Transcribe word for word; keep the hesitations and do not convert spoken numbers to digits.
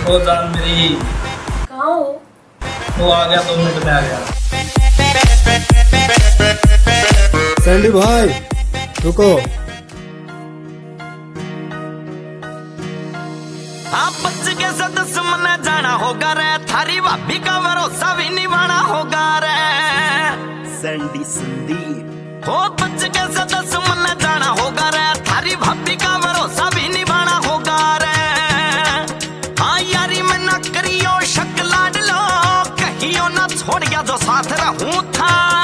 ओ जान मेरी कहाँ हो? वो आ गया, दो मिनट में आ गया। सैंडी भाई रुको। हाँ बच के सदस्य मने जाना होगा रे, थारी भाभी का भरोसा भी निभाना होगा रे। सैंडी संदीप हो बच के सदस्य मने जाना होगा रे, थारी भाभी का भरोसा भी निभाना होगा रे। हाँ यारी में न करियो शक लाड लो, कहियो न छोड़ गया जो साथ रहूं था।